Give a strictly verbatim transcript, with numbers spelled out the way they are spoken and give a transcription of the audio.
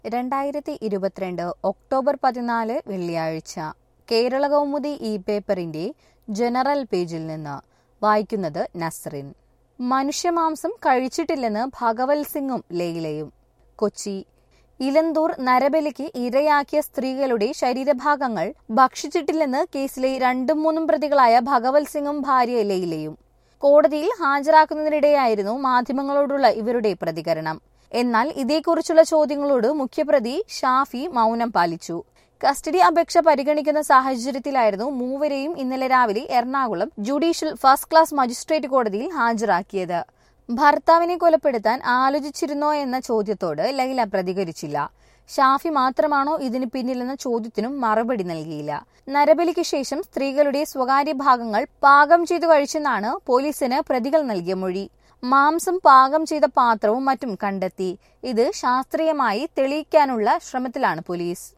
രണ്ടായിരത്തി ഇരുപത്തിരണ്ട് ഒക്ടോബർ പതിനാല് വെള്ളിയാഴ്ച കേരള കൗമുദി ഇ പേപ്പറിന്റെ ജനറൽ പേജിൽ നിന്ന് വായിക്കുന്നത് നസ്റിൻ. മനുഷ്യമാംസം കഴിച്ചിട്ടില്ലെന്ന് ഭഗവത് സിംഗും ലൈലയും. കൊച്ചി. ഇലന്തൂർ നരബലിക്ക് ഇരയാക്കിയ സ്ത്രീകളുടെ ശരീരഭാഗങ്ങൾ ഭക്ഷിച്ചിട്ടില്ലെന്ന് കേസിലെ രണ്ടും മൂന്നും പ്രതികളായ ഭഗവത് സിംഗും ഭാര്യ ലൈലയും. കോടതിയിൽ ഹാജരാക്കുന്നതിനിടെയായിരുന്നു മാധ്യമങ്ങളോടുള്ള ഇവരുടെ പ്രതികരണം. എന്നാൽ ഇതേക്കുറിച്ചുള്ള ചോദ്യങ്ങളോട് മുഖ്യപ്രതി ഷാഫി മൗനം പാലിച്ചു. കസ്റ്റഡി അപേക്ഷ പരിഗണിക്കുന്ന സാഹചര്യത്തിലായിരുന്നു മൂവരെയും ഇന്നലെ രാവിലെ Ernakulam judicial first class magistrate കോടതിയിൽ ഹാജരാക്കിയത്. ഭർത്താവിനെ കൊലപ്പെടുത്താൻ ആലോചിച്ചിരുന്നോ എന്ന ചോദ്യത്തോട് ലൈല പ്രതികരിച്ചില്ല. ഷാഫി മാത്രമാണോ ഇതിന് പിന്നിലെന്ന ചോദ്യത്തിനും മറുപടി നൽകിയില്ല. നരബലിക്ക് ശേഷം സ്ത്രീകളുടെ സ്വകാര്യ ഭാഗങ്ങൾ പാകം ചെയ്തു കഴിച്ചെന്നാണ് പോലീസിന് പ്രതികൾ നൽകിയ മൊഴി. മാംസം പാകം ചെയ്ത പാത്രവും മറ്റും കണ്ടെത്തി. ഇത് ശാസ്ത്രീയമായി തെളിയിക്കാനുള്ള ശ്രമത്തിലാണ് പോലീസ്.